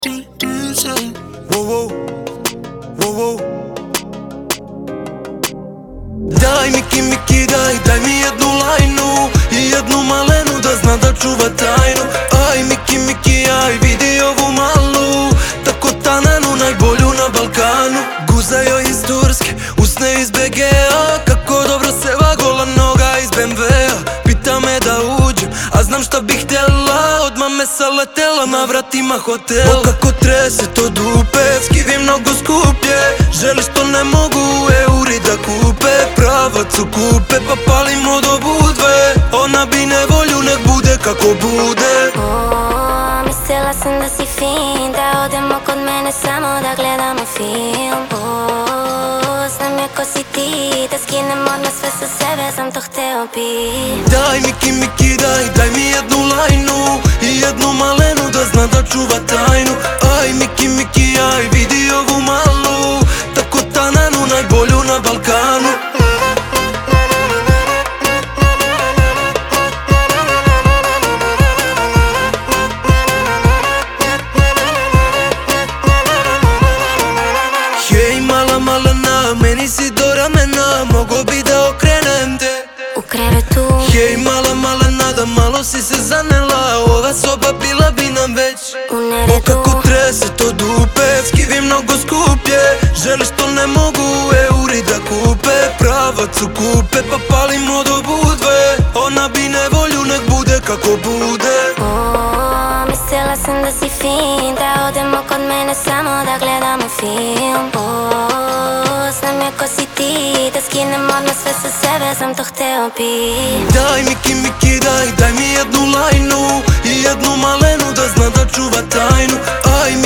Daj Miki, daj mi jednu lajnu i jednu malenu da zna da čuva tajnu. Aj Miki, aj vidi ovu malu, tako tananu, najbolju na Balkanu. Guza joj iz Turske, usne iz BG-a, kako dobro seva, gola noga iz BMW-a. Pita me da uđem, a znam šta bih htjela, odmah me saletela na vratima hotela. O kako trese to dupe, skivi mnogo skuplje, želiš to ne mogu, euri da kupe. Pravac u kupe, pa palimo do budve, ona bi nevolju, nek bude kako bude. Mislila sam da si fin, da odemo kod mene samo da gledamo film. Znam je ko si ti, da skinem odmah sve sa sebe, sam to hteo bi. Daj Miki, daj mi jednu lajnu i jednu malenu da zna da čuva tajnu. Aj Miki, aj vidi ovu malu, tako tananu, najbolju na Balkanu. Hej malena, meni si do ramena, mogo bi da okrenem te U krevetu. Hej malena, da malo si se zanela, ova soba bila bi nam već U neredu. O kako trese to dupe, skivi mnogo skuplje, želiš to ne mogu, euri da kupe. Pravac u kupe, pa palimo do budve, ona bi nevolju, nek bude kako bude. Mislila sam da si fin, da odemo kod mene samo da gledamo film. Znam je ko si ti, da skinem odmah sve sa sebe, sam to hteo bi. Daj Miki, daj mi jednu lajnu i jednu malenu da zna da čuva tajnu. Aj